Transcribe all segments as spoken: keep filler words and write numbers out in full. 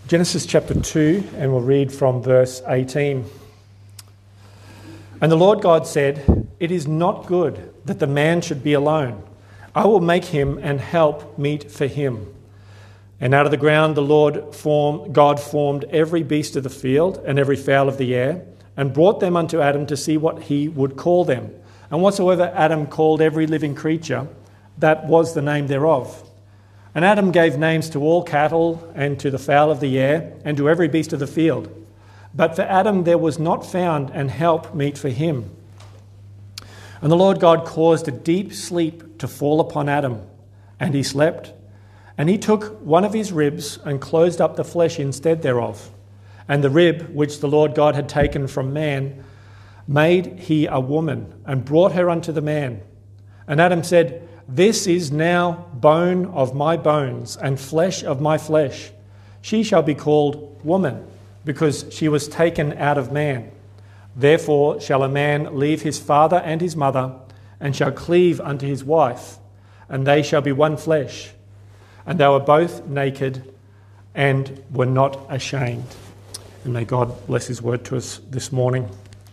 Genesis chapter two, and we'll read from verse eighteen. And the Lord God said, "It is not good that the man should be alone. I will make him an help meet for him." And out of the ground the Lord formed, God formed every beast of the field and every fowl of the air, and brought them unto Adam to see what he would call them. And whatsoever Adam called every living creature, that was the name thereof. And Adam gave names to all cattle, and to the fowl of the air, and to every beast of the field. But for Adam there was not found an help meet for him. And the Lord God caused a deep sleep to fall upon Adam, and he slept. And he took one of his ribs, and closed up the flesh instead thereof. And the rib which the Lord God had taken from man, made he a woman, and brought her unto the man. And Adam said, "This is now bone of my bones, and flesh of my flesh. She shall be called woman, because she was taken out of man. Therefore shall a man leave his father and his mother, and shall cleave unto his wife, and they shall be one flesh. And they were both naked, and were not ashamed." And may God bless his word to us this morning.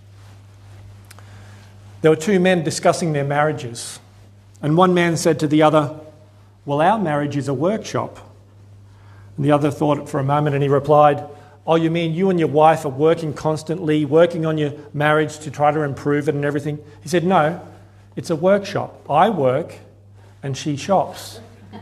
There were two men discussing their marriages. And one man said to the other, "Well, our marriage is a workshop." And the other thought for a moment, and he replied, "Oh, you mean you and your wife are working constantly, working on your marriage to try to improve it and everything?" He said, "No, it's a workshop. I work and she shops."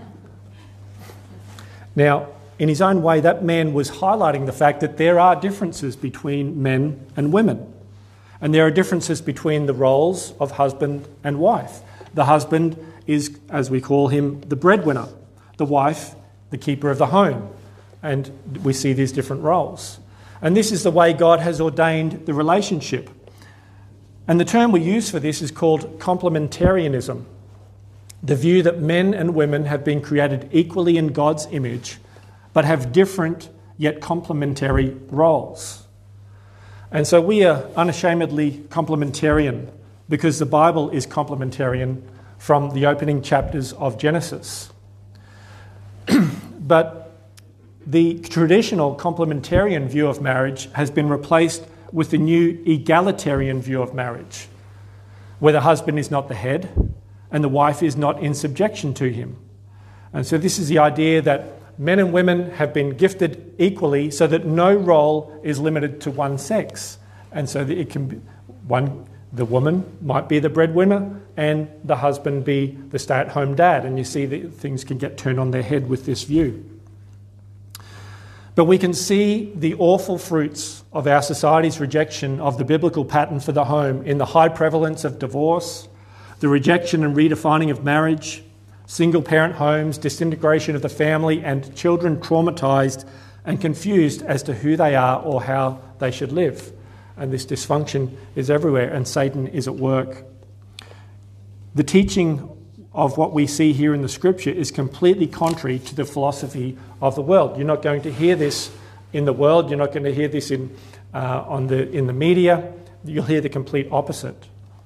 Now, in his own way, that man was highlighting the fact that there are differences between men and women. And there are differences between the roles of husband and wife. The husband is, as we call him, the breadwinner. The wife, the keeper of the home. And we see these different roles. And this is the way God has ordained the relationship. And the term we use for this is called complementarianism. The view that men and women have been created equally in God's image, but have different yet complementary roles. And so we are unashamedly complementarian, because the Bible is complementarian from the opening chapters of Genesis. But the traditional complementarian view of marriage has been replaced with the new egalitarian view of marriage, where the husband is not the head and the wife is not in subjection to him. And so this is the idea that men and women have been gifted equally, so that no role is limited to one sex. And so that it can be one, the woman might be the breadwinner and the husband be the stay-at-home dad. And you see that things can get turned on their head with this view. But we can see the awful fruits of our society's rejection of the biblical pattern for the home in the high prevalence of divorce, the rejection and redefining of marriage, single-parent homes, disintegration of the family, and children traumatised and confused as to who they are or how they should live. And this dysfunction is everywhere, and Satan is at work. The teaching of what we see here in the Scripture is completely contrary to the philosophy of the world. You're not going to hear this in the world. You're not going to hear this in uh, on the in the media. You'll hear the complete opposite.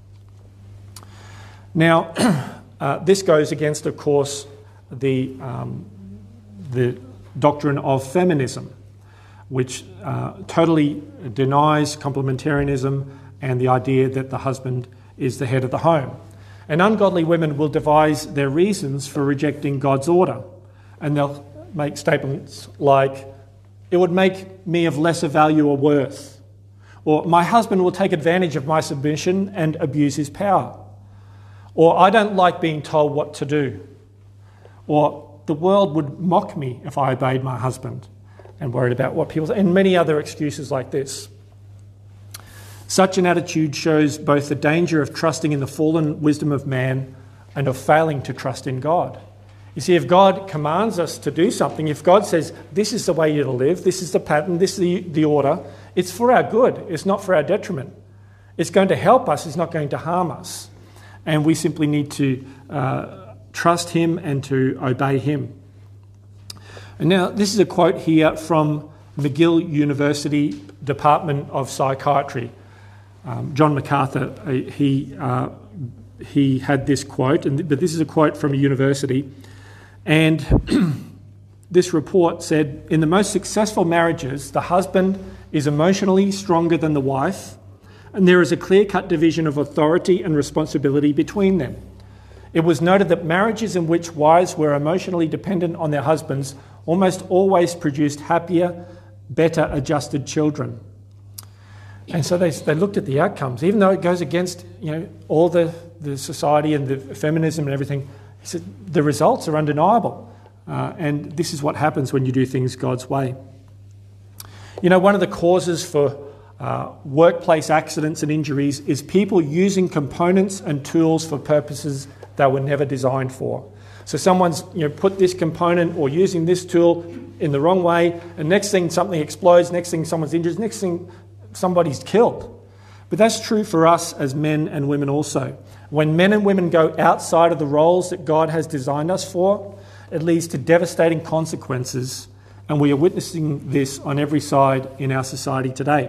Now, uh, this goes against, of course, the um, the doctrine of feminism, which uh, totally denies complementarianism and the idea that the husband is the head of the home. And ungodly women will devise their reasons for rejecting God's order. And they'll make statements like, "It would make me of lesser value or worth." Or, "My husband will take advantage of my submission and abuse his power." Or, "I don't like being told what to do." Or, "The world would mock me if I obeyed my husband," and worried about what people say, and many other excuses like this. Such an attitude shows both the danger of trusting in the fallen wisdom of man and of failing to trust in God. You see, if God commands us to do something, if God says, "This is the way you're to live, this is the pattern, this is the, the order," it's for our good, it's not for our detriment. It's going to help us, it's not going to harm us. And we simply need to uh, trust him and to obey him. And now, this is a quote here from McGill University Department of Psychiatry. Um, John MacArthur, uh, he uh, he had this quote, and but this is a quote from a university, and this report said, in the most successful marriages, the husband is emotionally stronger than the wife, and there is a clear-cut division of authority and responsibility between them. It was noted that marriages in which wives were emotionally dependent on their husbands almost always produced happier, better adjusted children. And so they, they looked at the outcomes, even though it goes against, you know, all the, the society and the feminism and everything. He said the results are undeniable, uh, and this is what happens when you do things God's way. You know, one of the causes for uh, workplace accidents and injuries is people using components and tools for purposes they were never designed for. So someone's, you know, put this component or using this tool in the wrong way, and next thing something explodes, next thing someone's injured, next thing somebody's killed. But that's true for us as men and women also. When men and women go outside of the roles that God has designed us for, it leads to devastating consequences, and we are witnessing this on every side in our society today.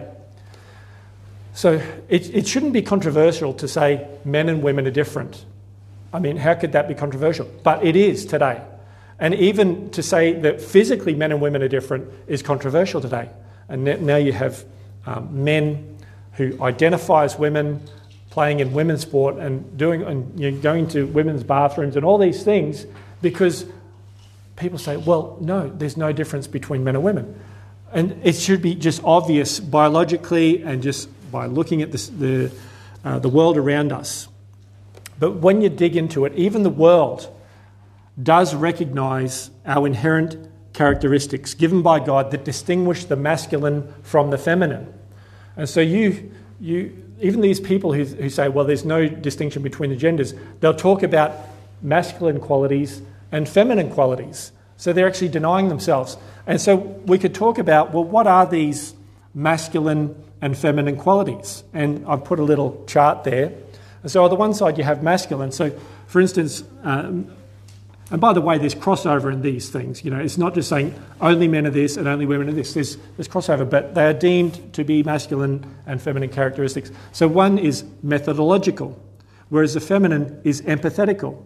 So it, it shouldn't be controversial to say men and women are different. I mean, how could that be controversial? But it is today. And even to say that physically men and women are different is controversial today. And now you have um, men who identify as women, playing in women's sport and doing and you know, going to women's bathrooms and all these things because people say, well, no, there's no difference between men and women. And it should be just obvious biologically and just by looking at this, the, uh, the world around us. But when you dig into it, even the world does recognise our inherent characteristics given by God that distinguish the masculine from the feminine. And so you, you, even these people who, who say, well, there's no distinction between the genders, they'll talk about masculine qualities and feminine qualities. So they're actually denying themselves. And so we could talk about, well, what are these masculine and feminine qualities? And I've put a little chart there. And so on the one side you have masculine. So, for instance, um, and by the way, there's crossover in these things. You know, it's not just saying only men are this and only women are this. There's, there's crossover, but they are deemed to be masculine and feminine characteristics. So one is methodological, whereas the feminine is empathetical.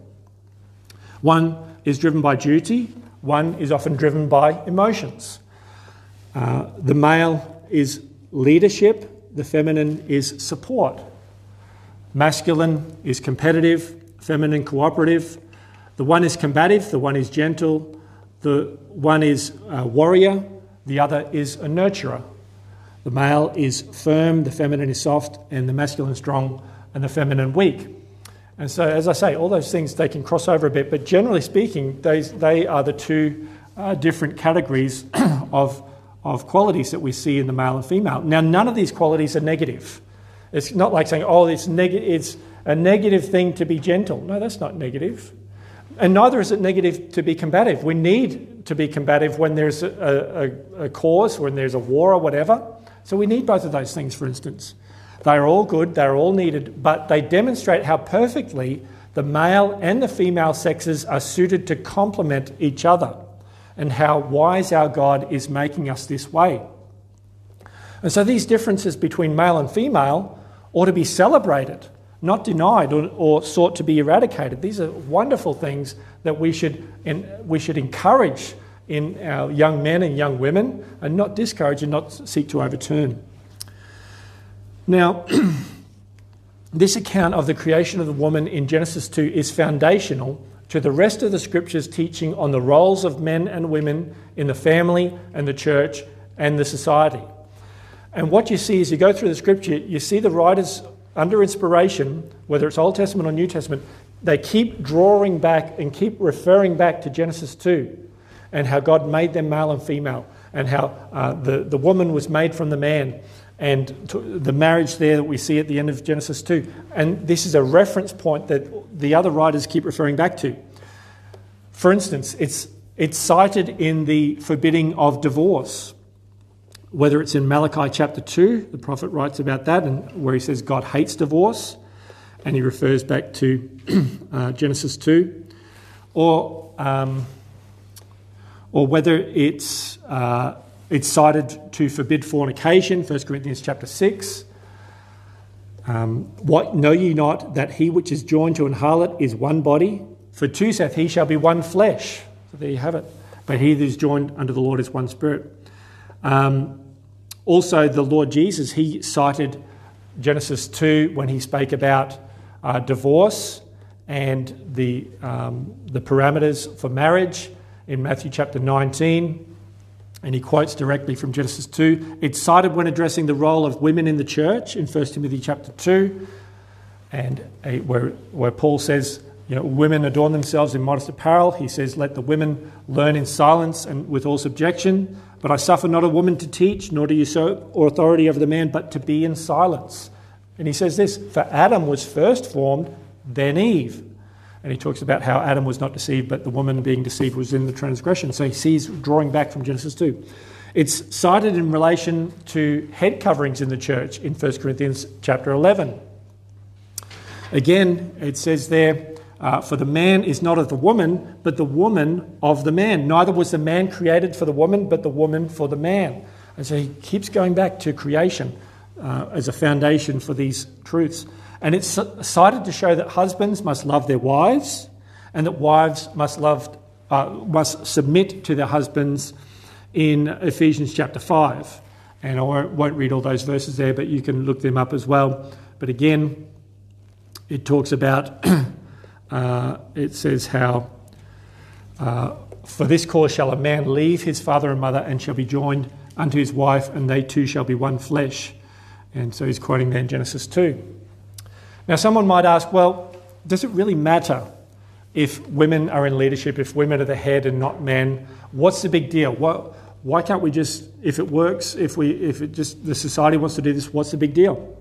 One is driven by duty. One is often driven by emotions. Uh, the male is leadership. The feminine is support. Masculine is competitive. Feminine cooperative. The one is combative, the one is gentle, the one is a warrior, the other is a nurturer. The male is firm, the feminine is soft, and the masculine strong, and the feminine weak. And so, as I say, all those things, they can cross over a bit, but generally speaking, they, they are the two uh, different categories of, of qualities that we see in the male and female. Now, none of these qualities are negative. It's not like saying, oh, it's, neg- it's a negative thing to be gentle. No, that's not negative. And neither is it negative to be combative. We need to be combative when there's a, a, a cause, when there's a war or whatever. So we need both of those things, for instance. They're all good, they're all needed, but they demonstrate how perfectly the male and the female sexes are suited to complement each other and how wise our God is making us this way. And so these differences between male and female ought to be celebrated, not denied or, or sought to be eradicated. These are wonderful things that we should in, we should encourage in our young men and young women and not discourage and not seek to overturn. Now, this account of the creation of the woman in Genesis two is foundational to the rest of the scriptures teaching on the roles of men and women in the family and the church and the society. And what you see as you go through the scripture, you see the writers under inspiration, whether it's Old Testament or New Testament, they keep drawing back and keep referring back to Genesis two and how God made them male and female and how uh, the, the woman was made from the man and to the marriage there that we see at the end of Genesis two. And this is a reference point that the other writers keep referring back to. For instance, it's, it's cited in the forbidding of divorce. Whether it's in Malachi chapter two, the prophet writes about that, and where he says God hates divorce, and he refers back to uh, Genesis two, or um, or whether it's uh, it's cited to forbid fornication, First Corinthians chapter six. Um, what know ye not that he which is joined to an harlot is one body? For two saith he shall be one flesh. So there you have it. but he that is joined unto the Lord is one spirit. Um, also, the Lord Jesus, he cited Genesis two when he spake about uh, divorce and the, um, the parameters for marriage in Matthew chapter nineteen. And he quotes directly from Genesis two. It's cited when addressing the role of women in the church in First Timothy chapter two, and a, where, where Paul says, you know, women adorn themselves in modest apparel. He says, let the women learn in silence and with all subjection. But I suffer not a woman to teach, nor to usurp authority over the man, but to be in silence. And he says this, for Adam was first formed, then Eve. And he talks about how Adam was not deceived, but the woman being deceived was in the transgression. So he sees drawing back from Genesis two. It's cited in relation to head coverings in the church in First Corinthians chapter eleven. Again, it says there, uh, for the man is not of the woman, but the woman of the man. Neither was the man created for the woman, but the woman for the man. And so he keeps going back to creation uh, as a foundation for these truths. And it's cited to show that husbands must love their wives and that wives must love, uh, must submit to their husbands in Ephesians chapter five. And I won't, won't read all those verses there, but you can look them up as well. But again, it talks about, uh, it says how, uh, for this cause shall a man leave his father and mother and shall be joined unto his wife, and they two shall be one flesh. And so he's quoting there in Genesis two. Now, someone might ask, well, does it really matter if women are in leadership, if women are the head and not men? What's the big deal? Why, why can't we just, if it works, if we, if it just the society wants to do this, what's the big deal?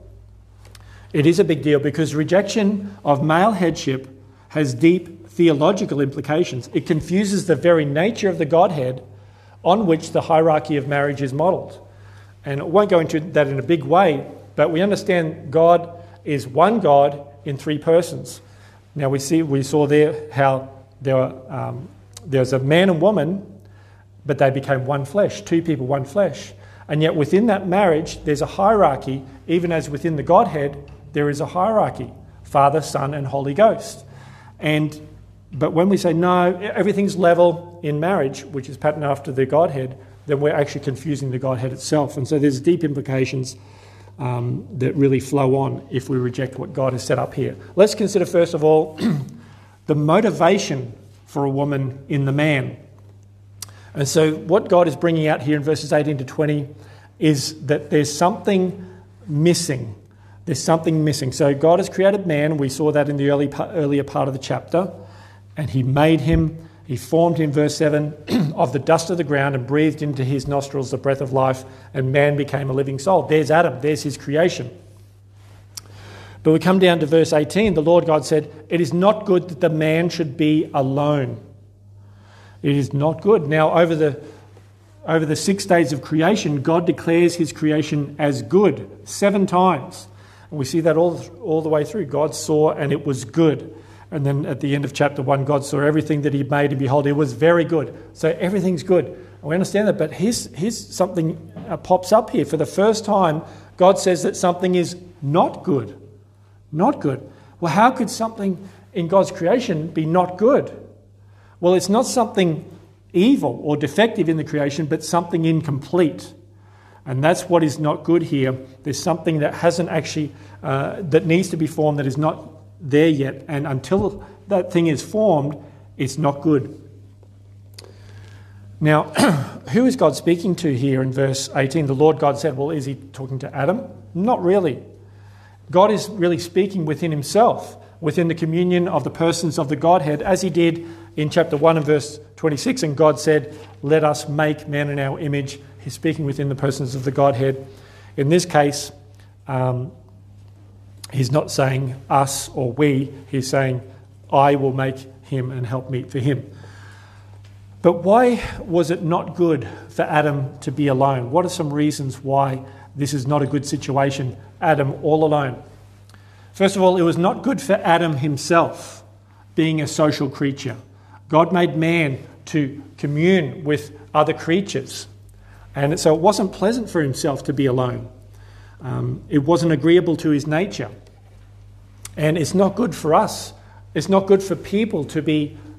It is a big deal because rejection of male headship has deep theological implications. It confuses the very nature of the Godhead on which the hierarchy of marriage is modelled. And I won't go into that in a big way, but we understand God is one God in three persons. Now we see we saw there how there were, um, there's a man and woman, but they became one flesh, two people, one flesh. And yet within that marriage, there's a hierarchy, even as within the Godhead, there is a hierarchy, Father, Son, and Holy Ghost. And but when we say no, everything's level in marriage, which is patterned after the Godhead, then we're actually confusing the Godhead itself. And so there's deep implications Um, that really flow on if we reject what God has set up here. Let's consider first of all the motivation for a woman in the man. And so what God is bringing out here in verses eighteen to twenty is that there's something missing. There's something missing. So God has created man. We saw that in the early earlier part of the chapter. And he made him, he formed him, verse seven, of the dust of the ground and breathed into his nostrils the breath of life, and man became a living soul. There's Adam, there's his creation. But we come down to verse eighteen. The Lord God said, it is not good that the man should be alone. It is not good. Now, over the, over the six days of creation, God declares his creation as good seven times. And we see that all, all the way through. God saw and it was good. And then at the end of chapter one, God saw everything that he made, and behold, it was very good. So everything's good. And we understand that, but here's, here's something uh, pops up here. For the first time, God says that something is not good. Not good. Well, how could something in God's creation be not good? Well, it's not something evil or defective in the creation, but something incomplete. And that's what is not good here. There's something that hasn't actually, uh, that needs to be formed that is not there yet, and until that thing is formed, it's not good. Now, who is God speaking to here in verse eighteen? The Lord God said, well, is he talking to Adam? Not really. God is really speaking within himself, within the communion of the persons of the Godhead, as he did in chapter one and verse twenty-six, and God said, let us make man in our image. He's speaking within the persons of the Godhead. In this case, um, he's not saying us or we, he's saying, I will make him and help meet for him. But why was it not good for Adam to be alone? What are some reasons why this is not a good situation, Adam all alone? First of all, it was not good for Adam himself, being a social creature. God made man to commune with other creatures. And so it wasn't pleasant for himself to be alone. Um, it wasn't agreeable to his nature. And it's not good for us. It's not good for people to be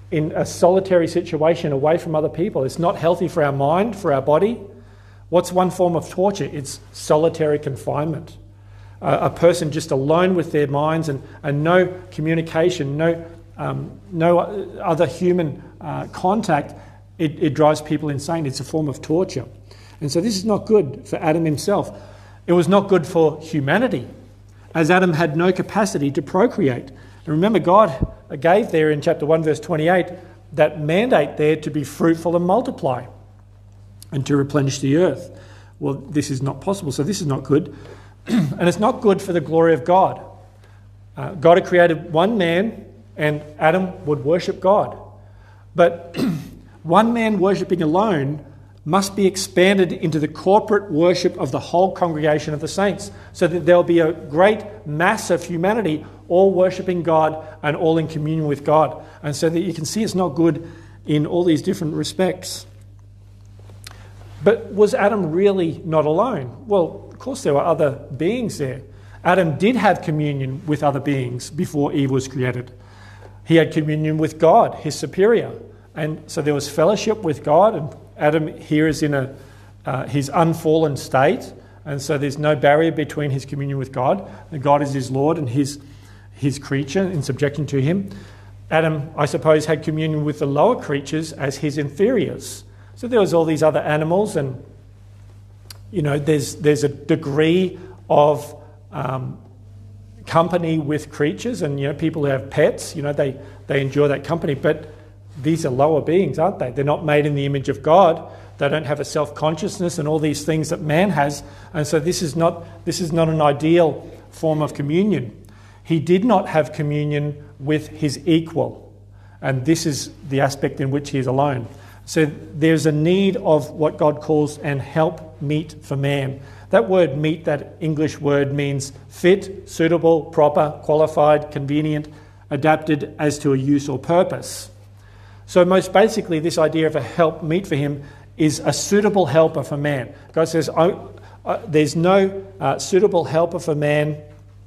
in a solitary situation away from other people. It's not healthy for our mind, for our body. What's one form of torture? It's solitary confinement. Uh, a person just alone with their minds and, and no communication, no, um, no other human uh, contact. It, it drives people insane. It's a form of torture. And so this is not good for Adam himself. It was not good for humanity, as Adam had no capacity to procreate. And remember, God gave there in chapter one, verse twenty-eight, that mandate there to be fruitful and multiply and to replenish the earth. Well, this is not possible, so this is not good. And it's not good for the glory of God. Uh, God had created one man, and Adam would worship God. But one man worshipping alone must be expanded into the corporate worship of the whole congregation of the saints, so that there'll be a great mass of humanity all worshipping God and all in communion with God. And so that you can see it's not good in all these different respects. But was Adam really not alone? Well, of course there were other beings there. Adam did have communion with other beings before Eve was created. He had communion with God, his superior. And so there was fellowship with God, and Adam here is in a uh, his unfallen state, and so there's no barrier between his communion with God. And God is his Lord and his his creature in subjection to him. Adam, I suppose, had communion with the lower creatures as his inferiors. So there was all these other animals, and you know, there's there's a degree of um, company with creatures, and you know, people who have pets, you know, they they enjoy that company, but these are lower beings, aren't they? They're not made in the image of God. They don't have a self-consciousness and all these things that man has. And so this is not this is not an ideal form of communion. He did not have communion with his equal. And this is the aspect in which he is alone. So there's a need of what God calls an help meet for man. That word meet, that English word, means fit, suitable, proper, qualified, convenient, adapted as to a use or purpose. So most basically, this idea of a help meet for him is a suitable helper for man. God says, I, I, there's no uh, suitable helper for man,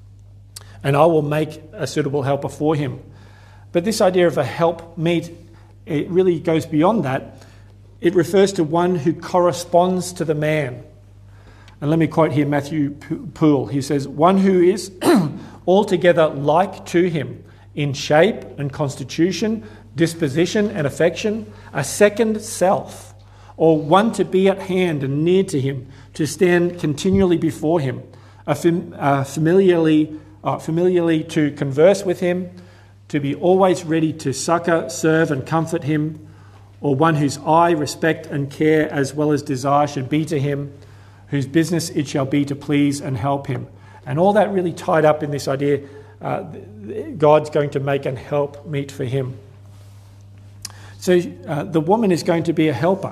and I will make a suitable helper for him. But this idea of a help meet, it really goes beyond that. It refers to one who corresponds to the man. And let me quote here Matthew Poole. He says, one who is altogether like to him in shape and constitution, disposition and affection, a second self, or one to be at hand and near to him, to stand continually before him, a fam- uh, familiarly, uh, familiarly to converse with him, to be always ready to succour, serve and comfort him, or one whose eye, respect and care as well as desire should be to him, whose business it shall be to please and help him. And all that really tied up in this idea, uh, God's going to make an help meet for him. So uh, the woman is going to be a helper.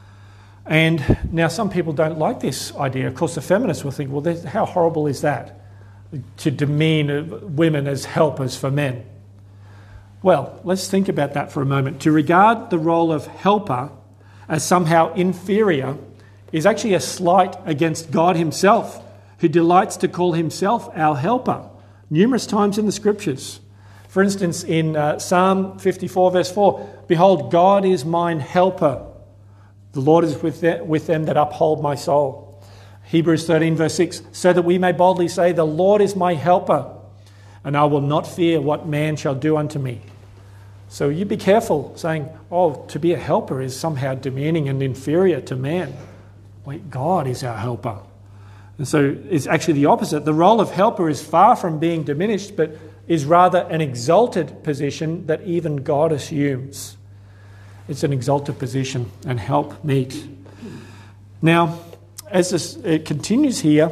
And now some people don't like this idea. Of course, the feminists will think, well, how horrible is that, to demean women as helpers for men? Well, let's think about that for a moment. To regard the role of helper as somehow inferior is actually a slight against God himself, who delights to call himself our helper numerous times in the scriptures. For instance, in uh, Psalm fifty-four, verse four, behold, God is mine helper. The Lord is with them, with them that uphold my soul. Hebrews thirteen, verse six, so that we may boldly say, the Lord is my helper, and I will not fear what man shall do unto me. So you be careful saying, oh, to be a helper is somehow demeaning and inferior to man. Wait, God is our helper. And so it's actually the opposite. The role of helper is far from being diminished, but is rather an exalted position that even God assumes. It's an exalted position and help meet. Now, as this, it continues here,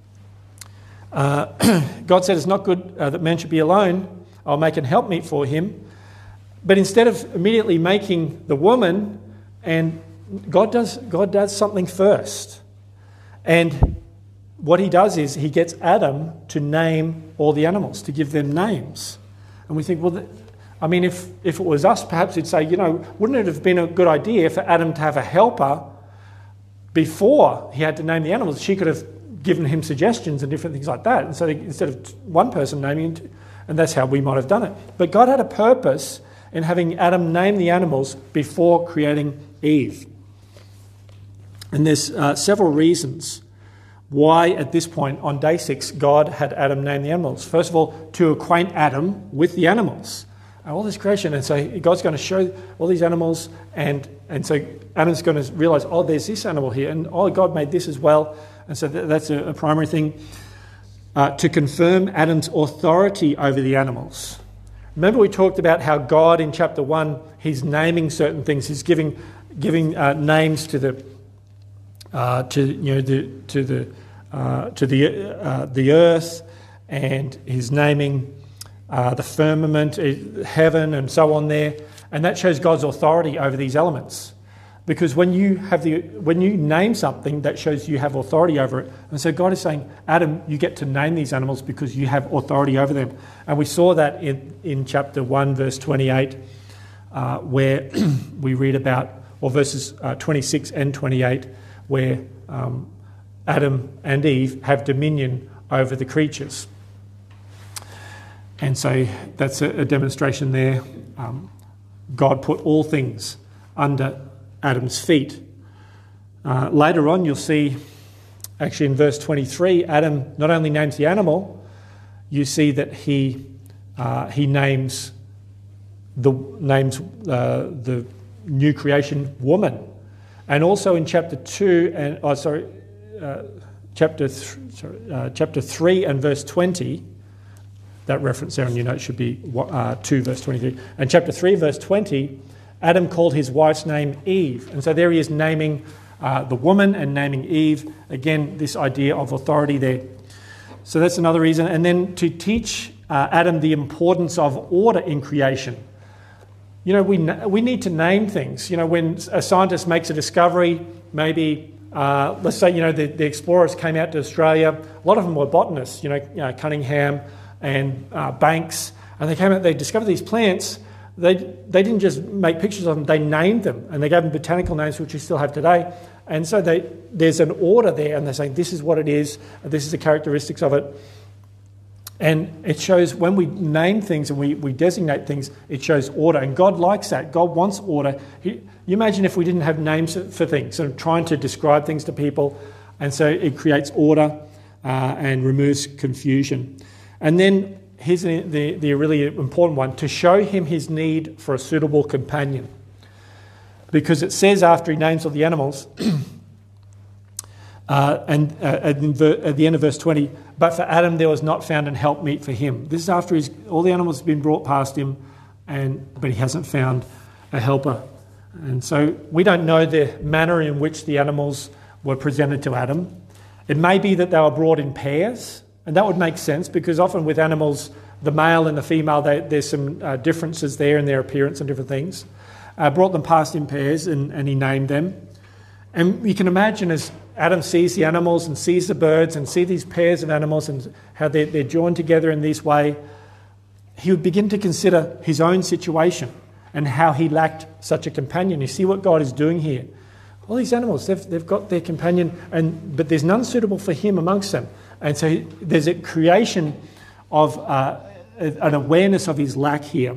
uh, God said it's not good uh, that man should be alone. I'll make an help meet for him. But instead of immediately making the woman, and God does, God does something first. And what he does is he gets Adam to name all the animals, to give them names. And we think, well, I mean, if, if it was us, perhaps he'd say, you know, wouldn't it have been a good idea for Adam to have a helper before he had to name the animals? She could have given him suggestions and different things like that. And so instead of one person naming it, and that's how we might have done it. But God had a purpose in having Adam name the animals before creating Eve. And there's uh, several reasons why at this point on day six God had Adam name the animals. First of all, to acquaint Adam with the animals. All this creation, and so God's going to show all these animals, and and so Adam's going to realise, oh, there's this animal here, and oh, God made this as well, and so th- that's a, a primary thing. Uh, to confirm Adam's authority over the animals. Remember we talked about how God in chapter one, he's naming certain things, he's giving giving uh, names to the uh, to you know the to the uh, to the uh, the earth, and he's naming. Uh, the firmament, heaven, and so on there, and that shows God's authority over these elements. Because when you have the when you name something, that shows you have authority over it. And so God is saying, Adam, you get to name these animals because you have authority over them. And we saw that in, in chapter one, verse twenty-eight, uh, where we read about, or verses uh, twenty-six and twenty-eight, where um, Adam and Eve have dominion over the creatures. And so that's a, a demonstration there. Um, God put all things under Adam's feet. Uh, later on, you'll see, actually in verse twenty-three, Adam not only names the animal, you see that he uh, he names the names uh, the new creation woman, and also in chapter two and oh sorry, uh, chapter th- sorry uh, chapter three and verse twenty. That reference there on your note should be uh, two, verse twenty-three. And chapter three, verse twenty, Adam called his wife's name Eve. And so there he is naming uh, the woman and naming Eve. Again, this idea of authority there. So that's another reason. And then to teach uh, Adam the importance of order in creation. You know, we we need to name things. You know, when a scientist makes a discovery, maybe, uh, let's say, you know, the, the explorers came out to Australia. A lot of them were botanists, you know, you know Cunningham, and uh, Banks, and they came out, they discovered these plants. They they didn't just make pictures of them, they named them, and they gave them botanical names, which we still have today. And so they, there's an order there, and they're saying this is what it is, this is the characteristics of it. And it shows when we name things and we, we designate things, it shows order, and God likes that. God wants order. He, you imagine if we didn't have names for things, sort of trying to describe things to people, and so it creates order uh, and removes confusion. And then here's the, the, the really important one, to show him his need for a suitable companion. Because it says after he names all the animals, uh, and uh, at, ver- at the end of verse twenty, but for Adam there was not found an helpmeet for him. This is after he's, all the animals have been brought past him, and but he hasn't found a helper. And so we don't know the manner in which the animals were presented to Adam. It may be that they were brought in pairs. And that would make sense because often with animals, the male and the female, they, there's some uh, differences there in their appearance and different things. Uh, brought them past in pairs and, and he named them. And you can imagine as Adam sees the animals and sees the birds and see these pairs of animals and how they're, they're joined together in this way, he would begin to consider his own situation and how he lacked such a companion. You see what God is doing here. All these animals, they've, they've got their companion, and but there's none suitable for him amongst them. And so there's a creation of uh, an awareness of his lack here.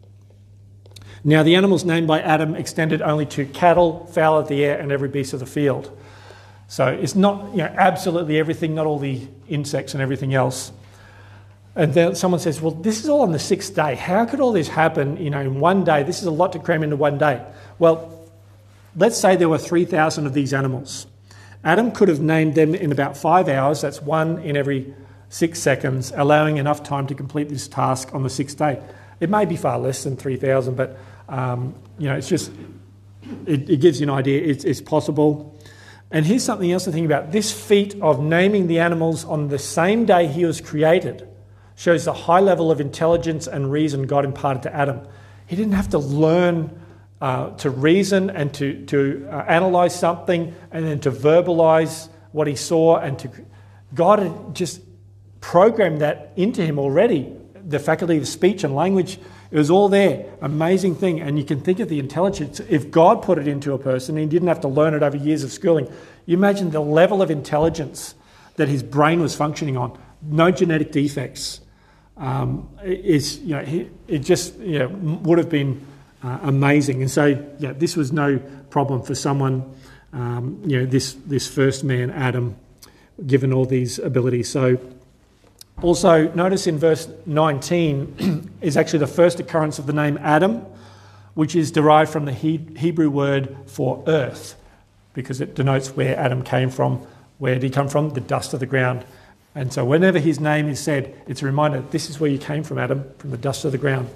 Now, the animals named by Adam extended only to cattle, fowl of the air, and every beast of the field. So it's not, you know, absolutely everything, not all the insects and everything else. And then someone says, well, this is all on the sixth day. How could all this happen, you know, in one day? This is a lot to cram into one day. Well, let's say there were three thousand of these animals. Adam could have named them in about five hours, that's one in every six seconds, allowing enough time to complete this task on the sixth day. It may be far less than three thousand, but um, you know, it's just, it, it gives you an idea, it's, it's possible. And here's something else to think about. This feat of naming the animals on the same day he was created shows the high level of intelligence and reason God imparted to Adam. He didn't have to learn Uh, to reason and to, to uh, analyse something and then to verbalise what he saw, and to God had just programmed that into him already. The faculty of speech and language, it was all there. Amazing thing. And you can think of the intelligence. If God put it into a person and he didn't have to learn it over years of schooling, you imagine the level of intelligence that his brain was functioning on. No genetic defects. um, is, you know, it just you know, would have been uh, amazing. And so, yeah, this was no problem for someone, um, you know, this, this first man, Adam, given all these abilities. So also notice in verse nineteen is actually the first occurrence of the name Adam, which is derived from the he- Hebrew word for earth, because it denotes where Adam came from. Where did he come from? The dust of the ground. And so whenever his name is said, it's a reminder, this is where you came from, Adam, from the dust of the ground.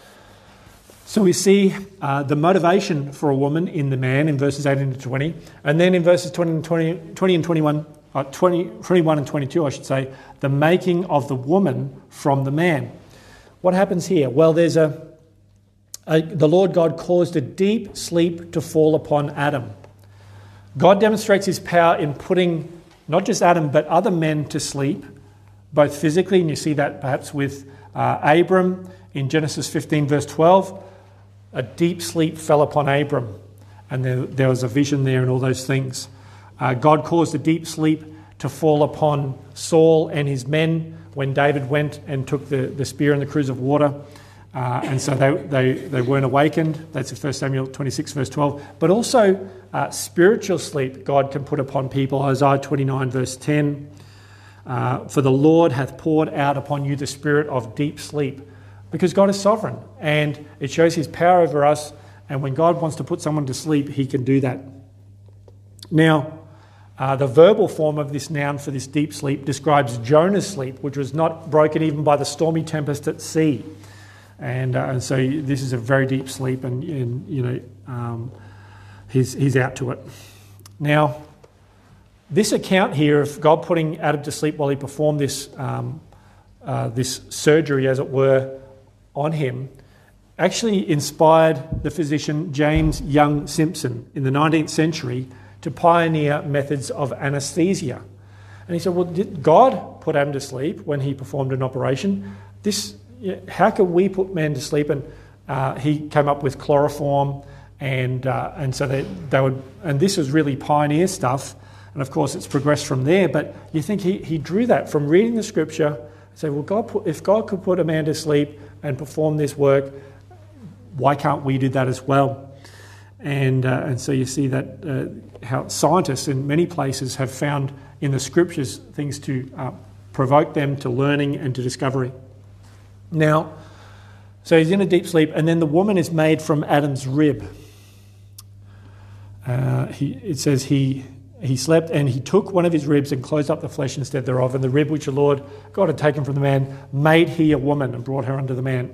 So we see uh, the motivation for a woman in the man in verses eighteen to twenty. And then in verses twenty and, twenty, twenty and twenty-one, uh, twenty, twenty-one and twenty-two, I should say, the making of the woman from the man. What happens here? Well, there's a, a the Lord God caused a deep sleep to fall upon Adam. God demonstrates his power in putting not just Adam, but other men to sleep, both physically, and you see that perhaps with uh, Abram in Genesis fifteen, verse twelve. A deep sleep fell upon Abram, and there, there was a vision there and all those things. Uh, God caused a deep sleep to fall upon Saul and his men when David went and took the, the spear and the cruse of water. Uh, and so they, they, they weren't awakened. That's in First Samuel twenty-six, verse twelve. But also uh, spiritual sleep God can put upon people. Isaiah twenty-nine, verse ten. Uh, For the Lord hath poured out upon you the spirit of deep sleep. Because God is sovereign, and it shows his power over us. And when God wants to put someone to sleep, he can do that. Now, uh, the verbal form of this noun for this deep sleep describes Jonah's sleep, which was not broken even by the stormy tempest at sea. And, uh, and so this is a very deep sleep, and, and you know, um, he's, he's out to it. Now, this account here of God putting Adam to sleep while he performed this, um, uh, this surgery, as it were, on him, actually inspired the physician James Young Simpson in the nineteenth century to pioneer methods of anaesthesia. And he said, well, did God put Adam to sleep when he performed an operation? This, how can we put men to sleep? And uh, he came up with chloroform, and uh, and so they, they would, and this was really pioneer stuff. And of course, it's progressed from there. But you think he, he drew that from reading the scripture. Say, well, God put, if God could put a man to sleep and perform this work, why can't we do that as well? And uh, and so you see that uh, how scientists in many places have found in the scriptures things to uh, provoke them to learning and to discovery. Now, so he's in a deep sleep, and then the woman is made from Adam's rib. Uh, he, it says he he slept, and he took one of his ribs and closed up the flesh instead thereof, and the rib which the Lord God had taken from the man made he a woman and brought her unto the man.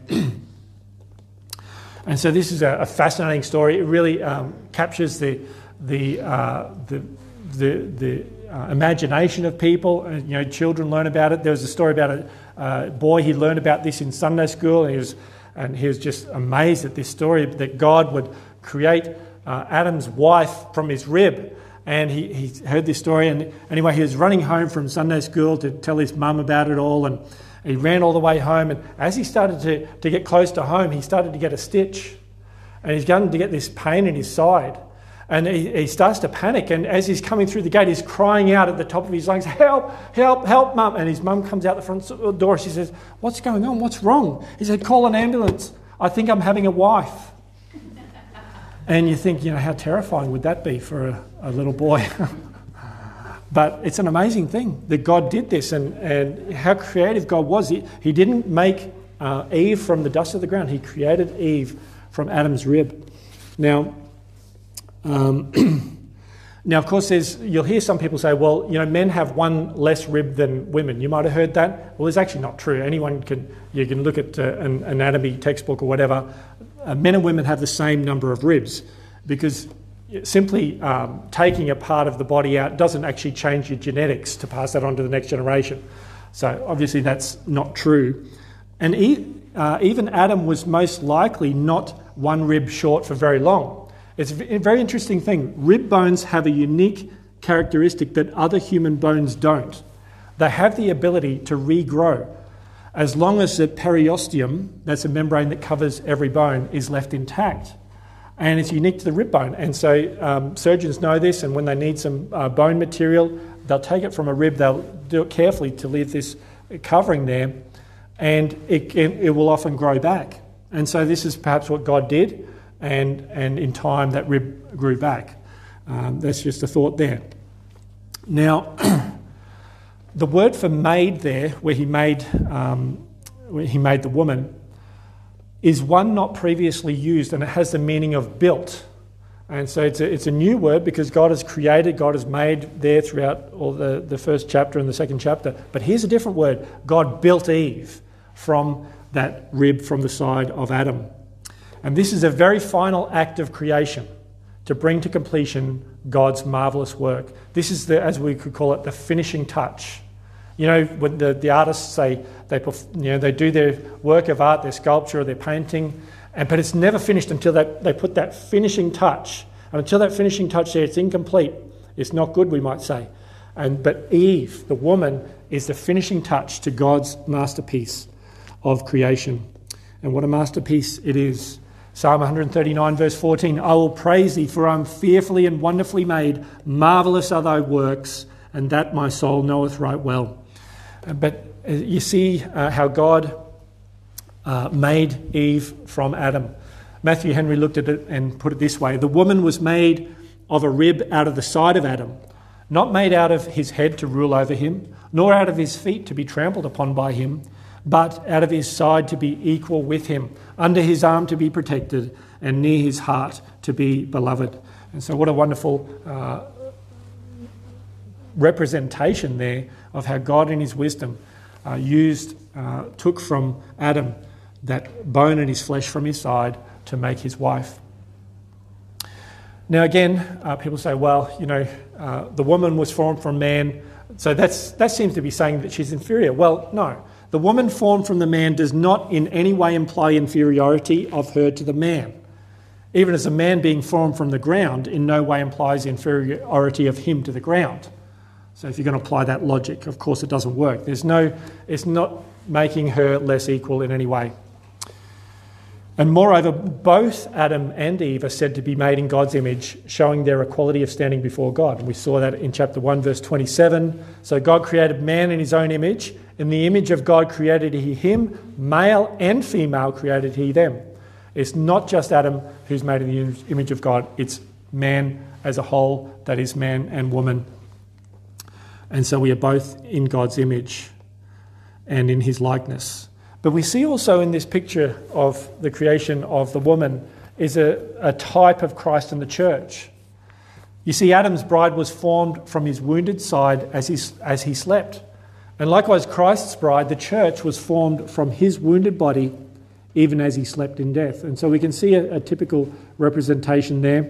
And so this is a, a fascinating story. It really um, captures the the uh, the the, the uh, imagination of people. Uh, you know, children learn about it. There was a story about a uh, boy. He learned about this in Sunday school, and he was and he was just amazed at this story that God would create uh, Adam's wife from his rib. And he, he heard this story, and anyway, he was running home from Sunday school to tell his mum about it all, and he ran all the way home, and as he started to, to get close to home, he started to get a stitch, and he's going to get this pain in his side, and he, he starts to panic, and as he's coming through the gate, he's crying out at the top of his lungs, help, help, help, mum, and his mum comes out the front door, she says, what's going on, what's wrong? He said, call an ambulance, I think I'm having a wife. And you think, you know, how terrifying would that be for a, a little boy? But it's an amazing thing that God did this, and, and how creative God was. He, he didn't make uh, Eve from the dust of the ground. He created Eve from Adam's rib. Now, um, now of course, there's, you'll hear some people say, well, you know, men have one less rib than women. You might have heard that. Well, it's actually not true. Anyone can, you can look at uh, an anatomy textbook or whatever. Uh, men and women have the same number of ribs, because simply um, taking a part of the body out doesn't actually change your genetics to pass that on to the next generation. So obviously that's not true. And e- uh, even Adam was most likely not one rib short for very long. It's a very interesting thing. Rib bones have a unique characteristic that other human bones don't. They have the ability to regrow, as long as the periosteum, that's a membrane that covers every bone, is left intact. And it's unique to the rib bone. And so um, surgeons know this, and when they need some uh, bone material, they'll take it from a rib, they'll do it carefully to leave this covering there, and it, can, it will often grow back. And so this is perhaps what God did, and, and in time that rib grew back. Um, that's just a thought there. Now, the word for made there, where he made, um, where he made the woman, is one not previously used, and it has the meaning of built. And so it's a, it's a new word because God has created, God has made there throughout all the, the first chapter and the second chapter. But here's a different word. God built Eve from that rib from the side of Adam. And this is a very final act of creation to bring to completion God's marvellous work. This is, the, as we could call it, the finishing touch. You know, when the, the artists say they, you know, they do their work of art, their sculpture or their painting, and but it's never finished until they, they put that finishing touch. And until that finishing touch there, it's incomplete. It's not good, we might say. And but Eve, the woman, is the finishing touch to God's masterpiece of creation. And what a masterpiece it is. Psalm one thirty-nine verse fourteen, I will praise thee, for I am fearfully and wonderfully made. Marvellous are thy works, and that my soul knoweth right well. But you see uh, how God uh, made Eve from Adam. Matthew Henry looked at it and put it this way. The woman was made of a rib out of the side of Adam, not made out of his head to rule over him, nor out of his feet to be trampled upon by him, but out of his side to be equal with him, under his arm to be protected, and near his heart to be beloved. And so what a wonderful uh, representation there of how God in his wisdom uh, used, uh, took from Adam that bone and his flesh from his side to make his wife. Now again, uh, people say, well, you know, uh, the woman was formed from man, so that's that seems to be saying that she's inferior. Well, no. The woman formed from the man does not in any way imply inferiority of her to the man. Even as a man being formed from the ground in no way implies inferiority of him to the ground. So if you're going to apply that logic, of course it doesn't work. There's no, it's not making her less equal in any way. And moreover, both Adam and Eve are said to be made in God's image, showing their equality of standing before God. And we saw that in chapter one, verse twenty-seven. So God created man in his own image. In the image of God created he him, male and female created he them. It's not just Adam who's made in the image of God, it's man as a whole, that is man and woman. And so we are both in God's image and in his likeness. But we see also in this picture of the creation of the woman is a, a type of Christ and the church. You see, Adam's bride was formed from his wounded side as he, as he slept. And likewise, Christ's bride, the church, was formed from his wounded body even as he slept in death. And so we can see a, a typical representation there.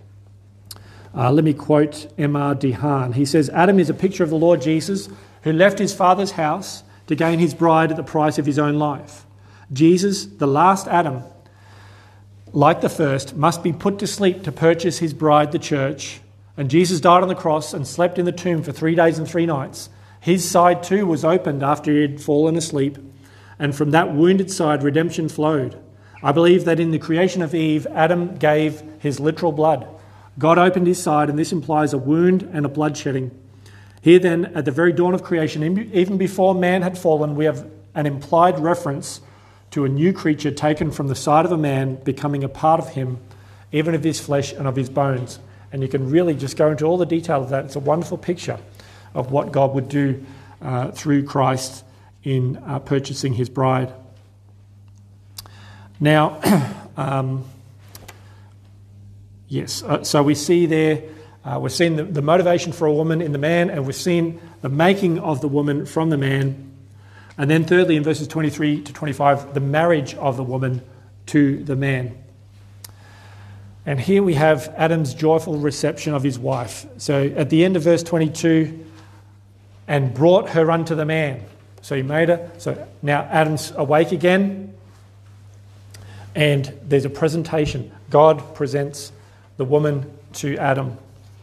Uh, let me quote M R DeHaan. He says, Adam is a picture of the Lord Jesus, who left his Father's house to gain his bride at the price of his own life. Jesus, the last Adam, like the first, must be put to sleep to purchase his bride, the church. And Jesus died on the cross and slept in the tomb for three days and three nights. His side too was opened after he had fallen asleep, and from that wounded side redemption flowed. I believe that in the creation of Eve, Adam gave his literal blood. God opened his side, and this implies a wound and a bloodshedding. Here then, at the very dawn of creation, even before man had fallen, we have an implied reference to a new creature taken from the side of a man, becoming a part of him, even of his flesh and of his bones. And you can really just go into all the detail of that. It's a wonderful picture of what God would do uh, through Christ in uh, purchasing his bride. Now, um, yes, uh, so we see there, uh, we've seen the, the motivation for a woman in the man, and we've seen the making of the woman from the man. And then thirdly, in verses twenty-three to twenty-five, the marriage of the woman to the man. And here we have Adam's joyful reception of his wife. So at the end of verse twenty-two, and brought her unto the man. So he made her. So now Adam's awake again. And there's a presentation. God presents the woman to Adam.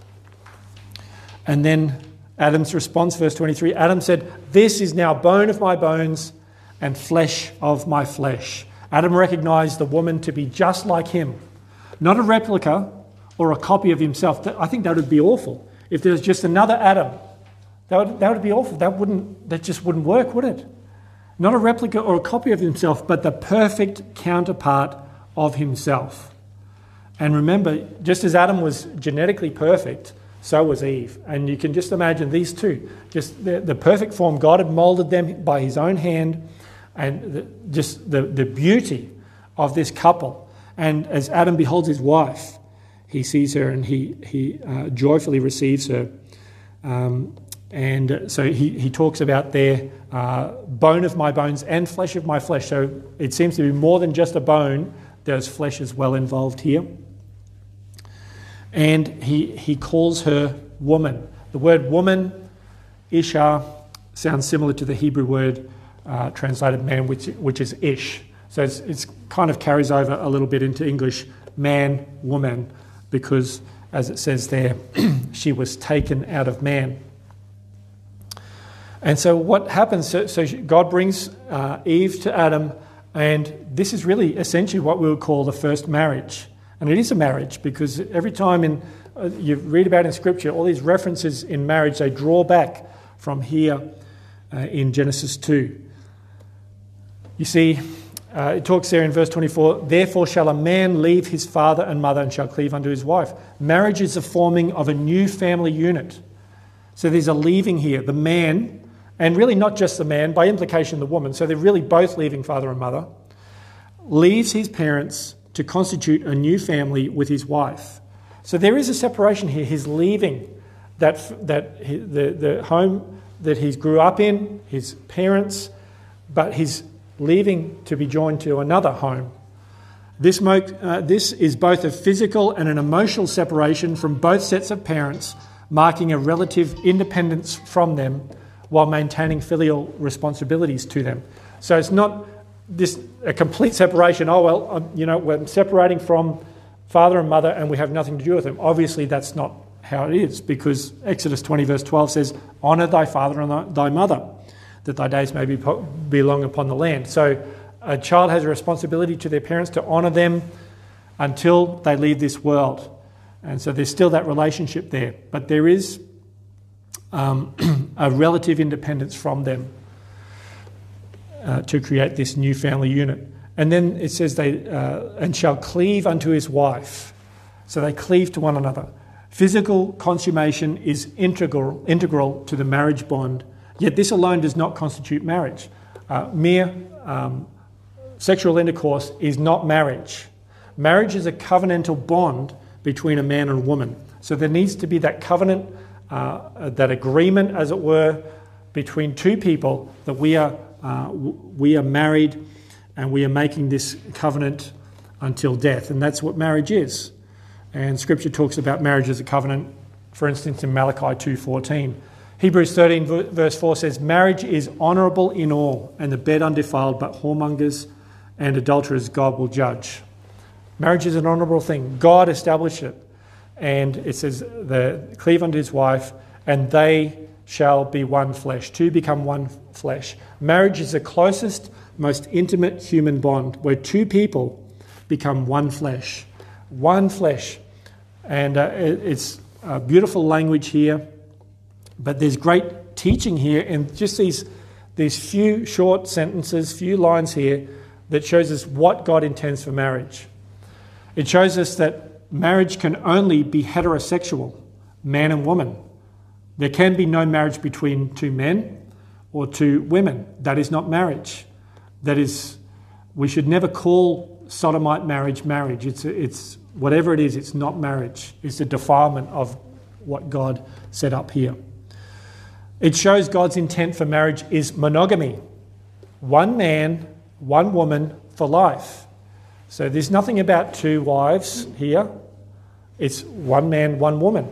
And then Adam's response, verse twenty-three, Adam said, this is now bone of my bones and flesh of my flesh. Adam recognized the woman to be just like him. Not a replica or a copy of himself. I think that would be awful. If there was just another Adam, that would, that would be awful. That wouldn't, that just wouldn't work, would it? Not a replica or a copy of himself, but the perfect counterpart of himself. And remember, just as Adam was genetically perfect, so was Eve. And you can just imagine these two, just the, the perfect form. God had moulded them by his own hand, and the, just the, the beauty of this couple. And as Adam beholds his wife, he sees her and he, he uh, joyfully receives her. Um, and so he, he talks about their uh, bone of my bones and flesh of my flesh. So it seems to be more than just a bone. There's flesh as well involved here. And he, he calls her woman. The word woman, Isha, sounds similar to the Hebrew word uh, translated man, which, which is ish. So it's, it's kind of carries over a little bit into English, man, woman, because as it says there, she was taken out of man. And so what happens, so, so God brings uh, Eve to Adam, and this is really essentially what we would call the first marriage. And it is a marriage, because every time in uh, you read about in Scripture, all these references in marriage, they draw back from here uh, in Genesis two. You see, uh, it talks there in verse twenty-four, therefore shall a man leave his father and mother and shall cleave unto his wife. Marriage is the forming of a new family unit. So there's a leaving here. The man, and really not just the man, by implication the woman, so they're really both leaving father and mother, leaves his parents to constitute a new family with his wife. So there is a separation here. He's leaving that, that the, the home that he grew up in, his parents, but he's leaving to be joined to another home. This, mo- uh, this is both a physical and an emotional separation from both sets of parents, marking a relative independence from them while maintaining filial responsibilities to them. So it's not this a complete separation. Oh, well, um, you know, we're separating from father and mother and we have nothing to do with them. Obviously, that's not how it is, because Exodus twenty verse twelve says, honour thy father and thy mother, that thy days may be, be long upon the land. So a child has a responsibility to their parents to honour them until they leave this world. And so there's still that relationship there. But there is um, a relative independence from them uh, to create this new family unit. And then it says, they uh, and shall cleave unto his wife. So they cleave to one another. Physical consummation is integral, integral to the marriage bond, yet this alone does not constitute marriage. Uh, mere um, sexual intercourse is not marriage. Marriage is a covenantal bond between a man and a woman. So there needs to be that covenant, uh, that agreement, as it were, between two people that we are uh, w- we are married and we are making this covenant until death. And that's what marriage is. And Scripture talks about marriage as a covenant, for instance, in Malachi two fourteen. Hebrews thirteen verse four says, marriage is honourable in all, and the bed undefiled, but whoremongers and adulterers God will judge. Marriage is an honourable thing. God established it. And it says, the cleave unto his wife, and they shall be one flesh. Two become one flesh. Marriage is the closest, most intimate human bond, where two people become one flesh. One flesh. And uh, it, it's a beautiful language here. But there's great teaching here in just these, these few short sentences, few lines here, that shows us what God intends for marriage. It shows us that marriage can only be heterosexual, man and woman. There can be no marriage between two men or two women. That is not marriage. That is, we should never call sodomite marriage marriage. It's, it's whatever it is, it's not marriage. It's a defilement of what God set up here. It shows God's intent for marriage is monogamy. One man, one woman for life. So there's nothing about two wives here. It's one man, one woman.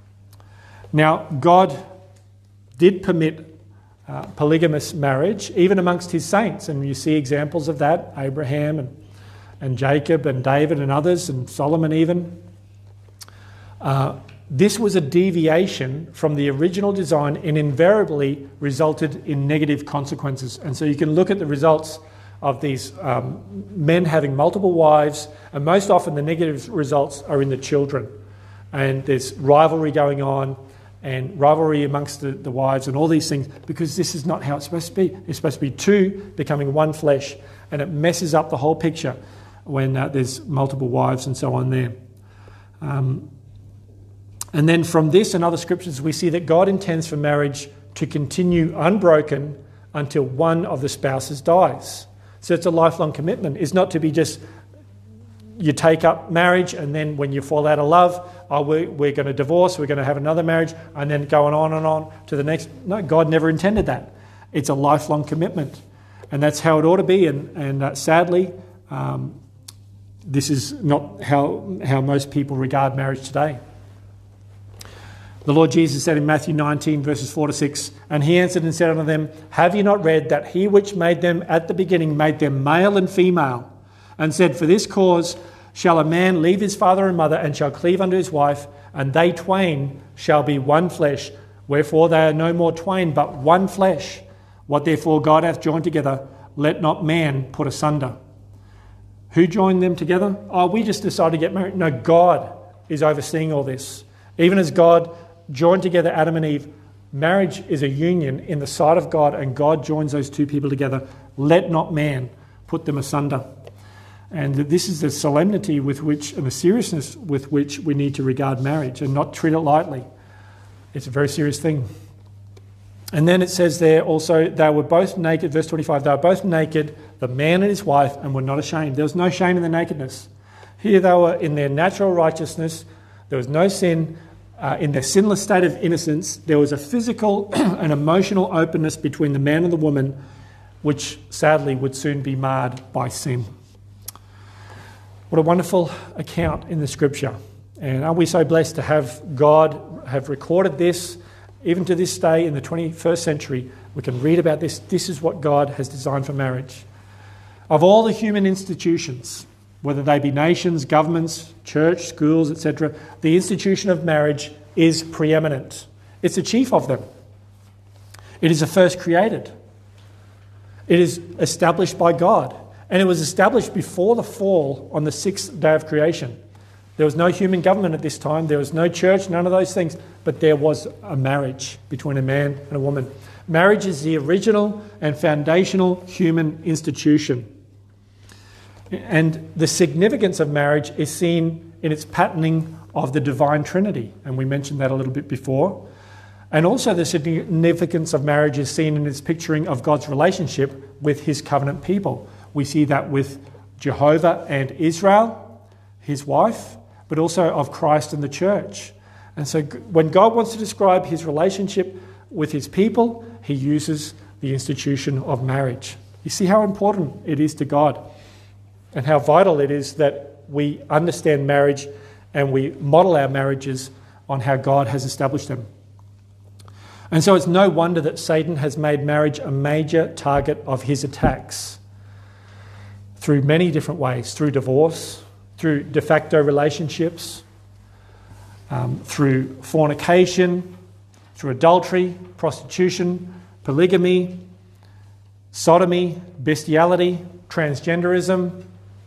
Now, God did permit uh, polygamous marriage, even amongst his saints. And you see examples of that, Abraham and, and Jacob and David and others, and Solomon even. Uh, this was a deviation from the original design and invariably resulted in negative consequences. And so you can look at the results of these um, men having multiple wives, and most often the negative results are in the children. And there's rivalry going on, and rivalry amongst the, the wives and all these things, because this is not how it's supposed to be. It's supposed to be two becoming one flesh, and it messes up the whole picture when uh, there's multiple wives and so on there. Um, and then from this and other scriptures, we see that God intends for marriage to continue unbroken until one of the spouses dies. So it's a lifelong commitment. It's not to be just you take up marriage and then when you fall out of love, oh, we're, we're going to divorce, we're going to have another marriage, and then going on and on to the next. No, God never intended that. It's a lifelong commitment. And that's how it ought to be. And, and uh, sadly, um, this is not how, how most people regard marriage today. The Lord Jesus said in Matthew nineteen, verses four to six, and he answered and said unto them, have you not read that he which made them at the beginning made them male and female, and said, for this cause shall a man leave his father and mother, and shall cleave unto his wife, and they twain shall be one flesh. Wherefore they are no more twain, but one flesh. What therefore God hath joined together, let not man put asunder. Who joined them together? Oh, we just decided to get married. No, God is overseeing all this. Even as God joined together Adam and Eve, marriage is a union in the sight of God, and God joins those two people together. Let not man put them asunder. And this is the solemnity with which, and the seriousness with which we need to regard marriage and not treat it lightly. It's a very serious thing. And then it says there also, they were both naked, verse twenty-five, they were both naked, the man and his wife, and were not ashamed. There was no shame in the nakedness. Here they were in their natural righteousness. There was no sin. Uh, in their sinless state of innocence, there was a physical and emotional openness between the man and the woman, which sadly would soon be marred by sin. What a wonderful account in the scripture. And are we so blessed to have God have recorded this, even to this day in the twenty-first century, we can read about this. This is what God has designed for marriage. Of all the human institutions, whether they be nations, governments, church, schools, et cetera, the institution of marriage is preeminent. It's the chief of them. It is the first created. It is established by God. And it was established before the fall on the sixth day of creation. There was no human government at this time. There was no church, none of those things. But there was a marriage between a man and a woman. Marriage is the original and foundational human institution. And the significance of marriage is seen in its patterning of the divine Trinity. And we mentioned that a little bit before. And also the significance of marriage is seen in its picturing of God's relationship with his covenant people. We see that with Jehovah and Israel, his wife, but also of Christ and the church. And so when God wants to describe his relationship with his people, he uses the institution of marriage. You see how important it is to God and how vital it is that we understand marriage and we model our marriages on how God has established them. And so it's no wonder that Satan has made marriage a major target of his attacks through many different ways, through divorce, through de facto relationships, um, through fornication, through adultery, prostitution, polygamy, sodomy, bestiality, transgenderism,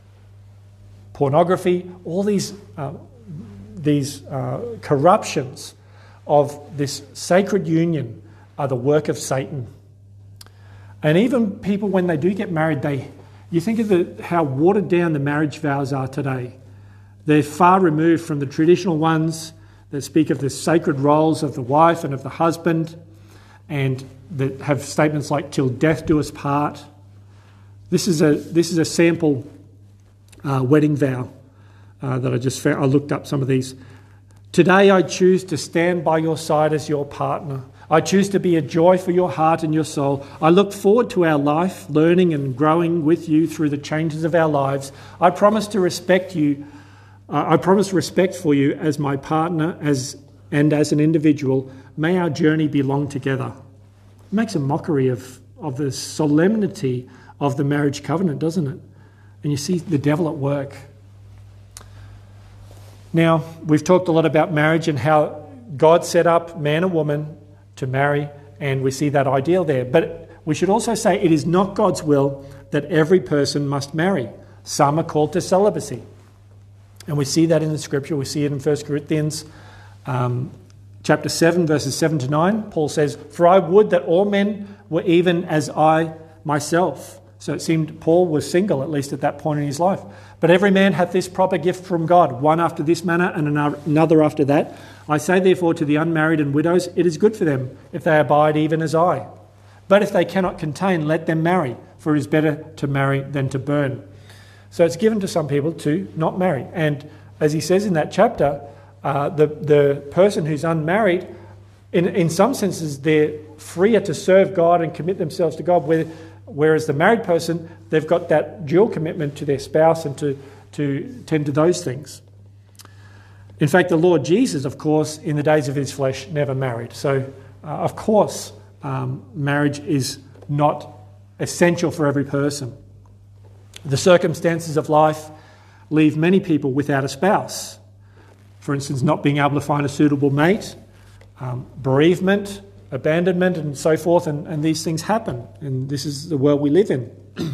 pornography, all these, uh, these uh, corruptions of this sacred union are the work of Satan. And even people, when they do get married, they you think of the, how watered down the marriage vows are today. They're far removed from the traditional ones that speak of the sacred roles of the wife and of the husband, and that have statements like "till death do us part." This is a this is a sample uh, wedding vow uh, that I just found. I looked up some of these. Today I choose to stand by your side as your partner. I choose to be a joy for your heart and your soul. I look forward to our life, learning and growing with you through the changes of our lives. I promise to respect you. Uh, I promise respect for you as my partner as and as an individual. May our journey be long together. It makes a mockery of, of the solemnity of the marriage covenant, doesn't it? And you see the devil at work. Now, we've talked a lot about marriage and how God set up man and woman to marry, and we see that ideal there. But we should also say it is not God's will that every person must marry. Some are called to celibacy. And we see that in the scripture. We see it in First Corinthians um, chapter seven, verses seven to nine, Paul says, "For I would that all men were even as I myself." So it seemed Paul was single, at least at that point in his life. "But every man hath this proper gift from God, one after this manner and another after that. I say therefore to the unmarried and widows, it is good for them if they abide even as I. But if they cannot contain, let them marry, for it is better to marry than to burn." So it's given to some people to not marry. And as he says in that chapter, uh, the, the person who's unmarried, in, in some senses, they're freer to serve God and commit themselves to God, whereas the married person, they've got that dual commitment to their spouse and to, to tend to those things. In fact, the Lord Jesus, of course, in the days of his flesh, never married. So, uh, of course, um, marriage is not essential for every person. The circumstances of life leave many people without a spouse. For instance, not being able to find a suitable mate, um, bereavement, abandonment, and so forth, and, and these things happen. And this is the world we live in.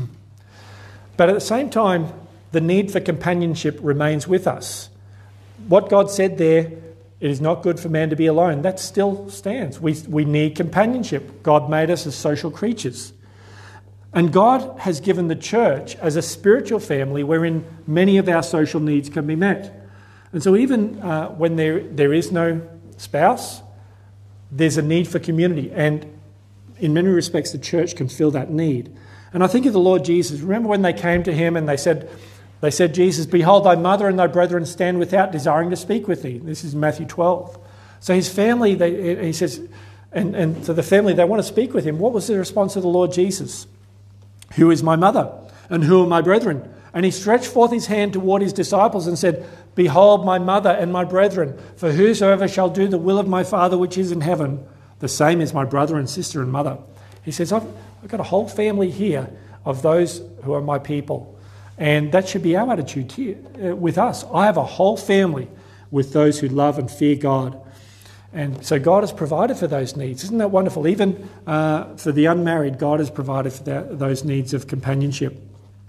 But at the same time, the need for companionship remains with us. What God said there, it is not good for man to be alone, that still stands. We, we need companionship. God made us as social creatures. And God has given the church as a spiritual family wherein many of our social needs can be met. And so even uh, when there there is no spouse, there's a need for community. And in many respects, the church can fill that need. And I think of the Lord Jesus. Remember when they came to him and they said, they said, "Jesus, behold, thy mother and thy brethren stand without, desiring to speak with thee." This is Matthew twelve. So his family, they, he says, and, and to the family, they want to speak with him. What was the response of the Lord Jesus? "Who is my mother? And who are my brethren?" And he stretched forth his hand toward his disciples and said, "Behold my mother and my brethren, for whosoever shall do the will of my Father which is in heaven, the same is my brother and sister and mother." He says, I've, I've got a whole family here of those who are my people. And that should be our attitude here uh, with us. I have a whole family with those who love and fear God. And so God has provided for those needs. Isn't that wonderful? Even uh, for the unmarried, God has provided for that, those needs of companionship.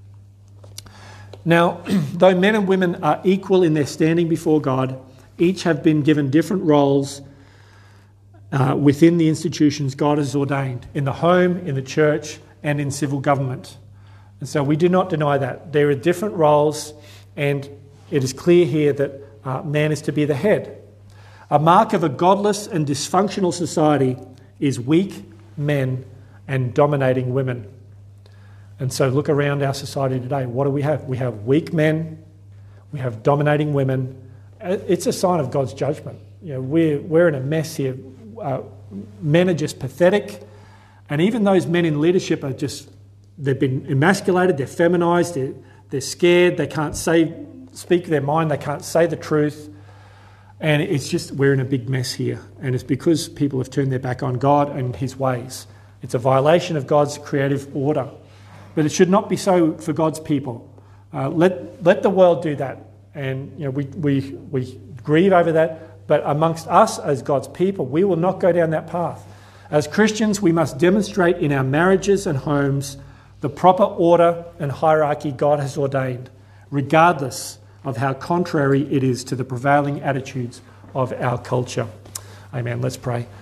Now, though men and women are equal in their standing before God, each have been given different roles uh, within the institutions God has ordained, in the home, in the church, and in civil government. And so we do not deny that. There are different roles, and it is clear here that uh, man is to be the head. A mark of a godless and dysfunctional society is weak men and dominating women. And so look around our society today. What do we have? We have weak men. We have dominating women. It's a sign of God's judgment. You know, we're, we're in a mess here. Uh, men are just pathetic. And even those men in leadership are just, they've been emasculated, they're feminised, they're, they're scared, they can't say, speak their mind, they can't say the truth. And it's just, we're in a big mess here. And it's because people have turned their back on God and his ways. It's a violation of God's creative order. But it should not be so for God's people. Uh, let let the world do that. And you know, we, we, we grieve over that. But amongst us as God's people, we will not go down that path. As Christians, we must demonstrate in our marriages and homes the proper order and hierarchy God has ordained, regardless of how contrary it is to the prevailing attitudes of our culture. Amen. Let's pray.